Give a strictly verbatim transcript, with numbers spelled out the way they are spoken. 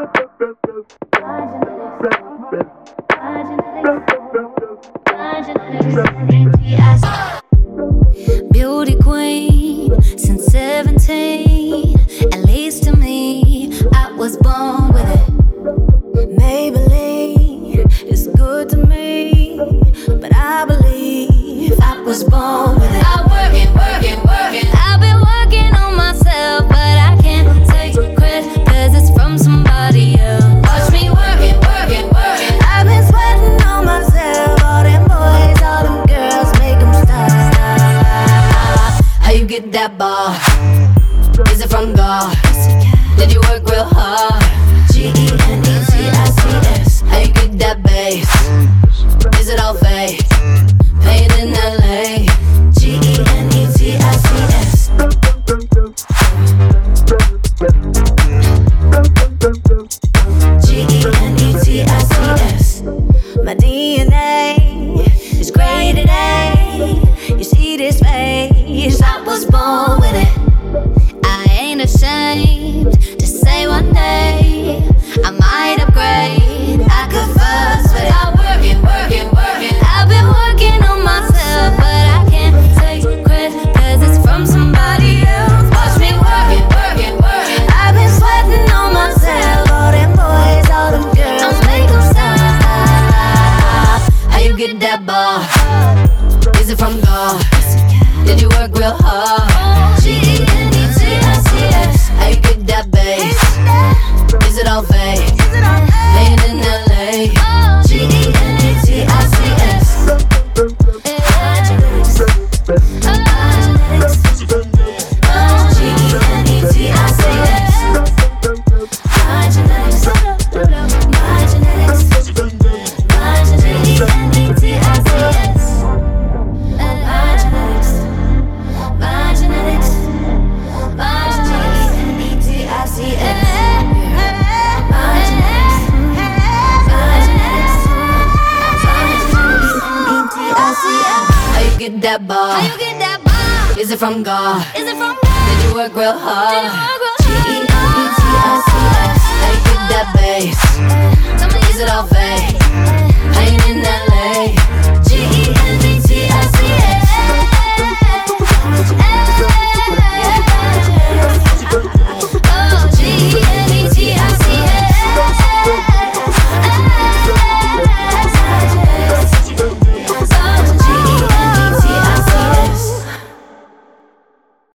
Beauty queen since seventeen. At least to me, I was born with it. Maybelline is good to me, but I believe I was born with it. I work it, work it, work it. I've been working on myself, but I can't take credit, cause it's from somebody else. Watch me work it, work it, work it. I've been sweating on myself. All them boys, all them girls, make them stop. How you get that bar? Is it from God? Did you work real hard? G E N E T I C S. How you get that bass? Is it all fake? Paid in L A. G E N E T I C S. G E N E T I C S. My D N A is graded A. You see this face, I was born with it. I ain't ashamed to say one day I might upgrade, I could fuss, but I work it, work it, work it. I've been working on myself, but I can't take credit, cause it's from somebody else. Watch me work it, work it, work it. I've been sweating on myself. All them boys, all them girls, make them stop. How you get that bar? Is it from God? Did you work real hard? G E N E T I C S. How you get that bass? Is it all fake? Paid in L A. G E N E T I C S. G E N E T I C S. My genetics. My genetics. My genetics. G E N E T I C S. My genetics. My genetics. My G E N E T I C S. My genetics. My genetics. My G E N E T I C S. How you get that bar? How you get that bar? Is it from God? Is it from God? Did you work real hard?